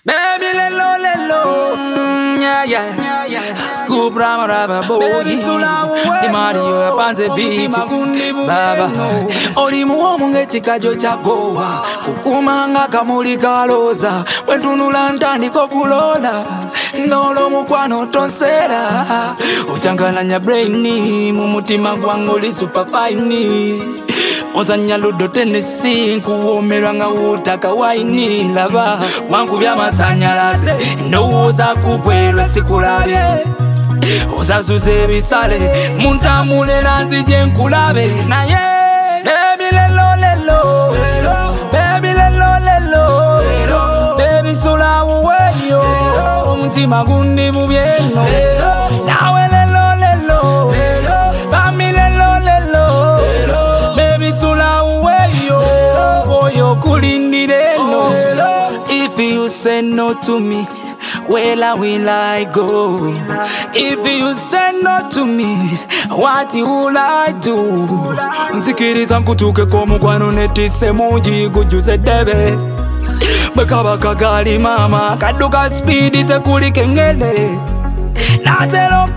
Baby lelo, yeah. Scoop rama boy. Baby sula uwe. Mario ya panze beat. Baba. Oli muomu ngechikajo chagoa. Kukumanga kamuli kaloza. Wentunula ntani kokulola. Nolo mukwano tonsera. Uchangananya braini. Mumutima gwangoli super fine. Ozanya ludo Tennessee kuwomerwa nga utaka waini lava wangu vya masanyalaze ndowooza kubwelwa sikulabye ozazuze bisale muntamulera nzije nkulabe naye baby lelo baby lelo baby sula uweyo omutima gundi mubyeno nawe lelo bami lelo sula uweyo oyo kulindireno. If you say no to me, where will I go? If you say no to me, what will I do? Nzikiriza nkutuke ko mukwano netise mungi gujuze debe Bekaba kagali mama kaduka speed tekuli kengele Natero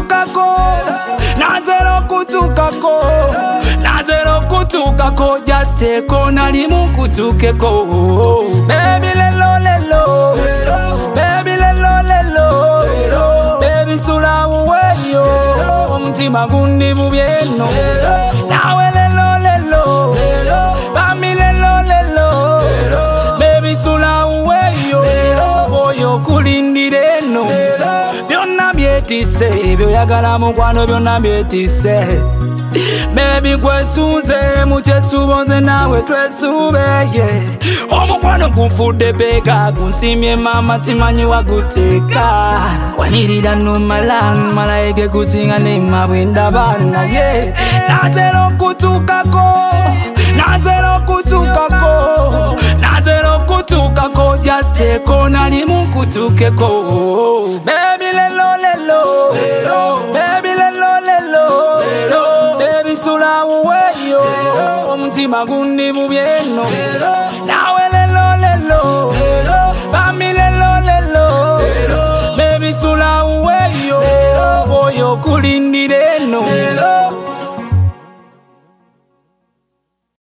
kutukako just take on alimu kutukeko Baby lelo Baby lelo Baby sula uweyo omutima gundi mubyeno nawe lelo Bami lelo Baby sula uweyo oyo kulindireno byonna byetise byoyagala mukwano byonna byetise Baby kwesunze muchesuboze nawe twesubeye omukwano gunfudde beka gunsimye mama simanyi waguteka wanyirira numala malayike kusinga nemabwenda bana ye natero kutukako just take on alimu kutukeko Baby lelo Baby lelo Baby sula uweyo omutima gundi mubyeno nawe lelo bami lelo Baby sula uweyo oyo kulindire